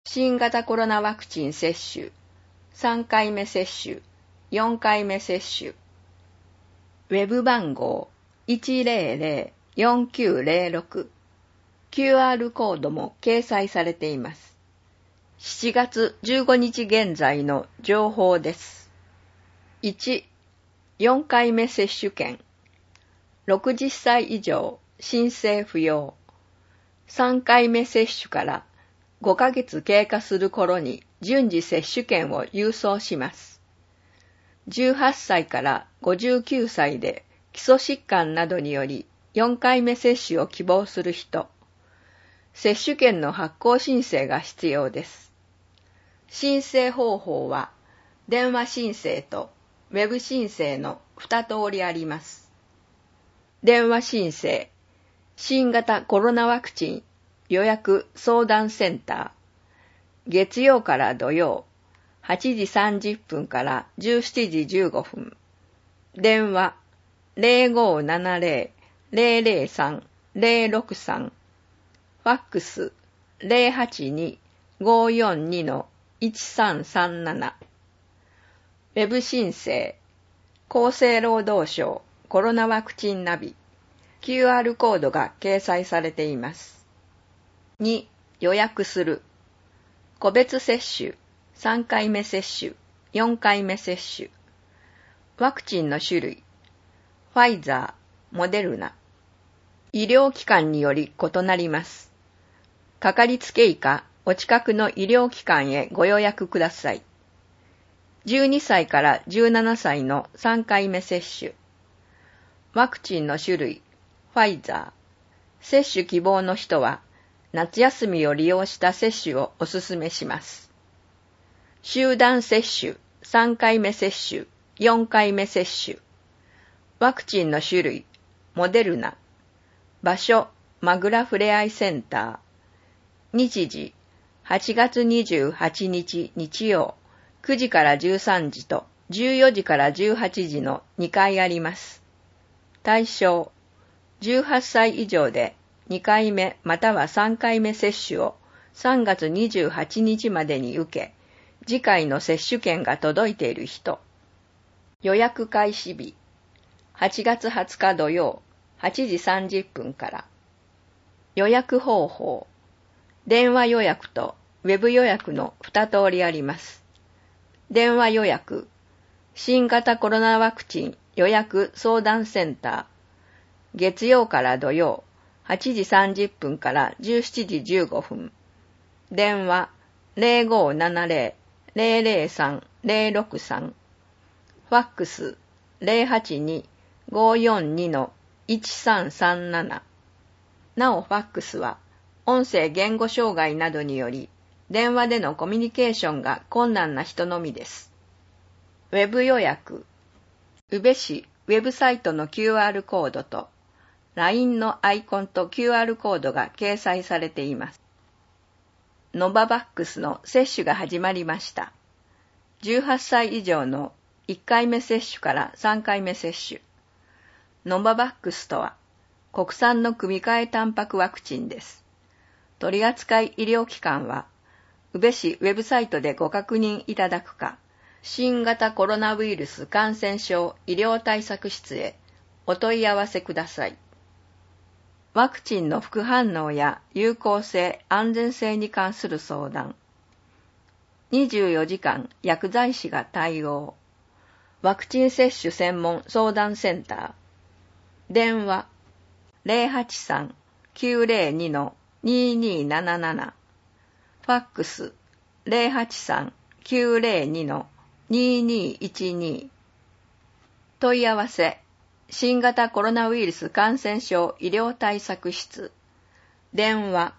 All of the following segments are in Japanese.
新型コロナワクチン接種、3回目接種、4回目接種。ウェブ番号 100-4906。QR コードも掲載されています。7月15日現在の情報です。1、4回目接種券。60歳以上、申請不要。3回目接種から5ヶ月経過する頃に順次接種券を郵送します。18歳から59歳で基礎疾患などにより4回目接種を希望する人、接種券の発行申請が必要です。申請方法は電話申請とウェブ申請の2通りあります。電話申請、新型コロナワクチン予約相談センター、月曜から土曜、8時30分から17時15分。電話、0570-003-063。ファックス、082-542-1337。ウェブ申請、厚生労働省コロナワクチンナビ。QR コードが掲載されています。2、予約する。個別接種、3回目接種、4回目接種。ワクチンの種類、ファイザー、モデルナ。医療機関により異なります。かかりつけ医かお近くの医療機関へご予約ください。12歳から17歳の3回目接種。ワクチンの種類、ファイザー。接種希望の人は、夏休みを利用した接種をお勧めします。集団接種、3回目接種、4回目接種。ワクチンの種類、モデルナ。場所、マグラふれあいセンター。日時、8月28日日曜、9時から13時と14時から18時の2回あります。対象、18歳以上で2回目または3回目接種を3月28日までに受け、次回の接種券が届いている人。予約開始日、8月20日土曜、8時30分から。予約方法、電話予約とウェブ予約の2通りあります。電話予約、新型コロナワクチン予約相談センター。月曜から土曜、8時30分から17時15分。電話、0570-003-063。ファックス、082-542-1337。なおファックスは、音声言語障害などにより、電話でのコミュニケーションが困難な人のみです。ウェブ予約、宇部市ウェブサイトの QR コードと、LINE のアイコンと QR コードが掲載されています。ノババックスの接種が始まりました。18歳以上の1回目接種から3回目接種。ノババックスとは、国産の組み換えタンパクワクチンです。取扱医療機関は、宇部市ウェブサイトでご確認いただくか、新型コロナウイルス感染症医療対策室へお問い合わせください。ワクチンの副反応や有効性、安全性に関する相談。24時間薬剤師が対応。ワクチン接種専門相談センター。電話 083-902-2277。ファックス 083-902-2212。問い合わせ、新型コロナウイルス感染症医療対策室。電話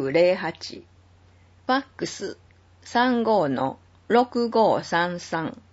39-9908。ファックス 35-6533。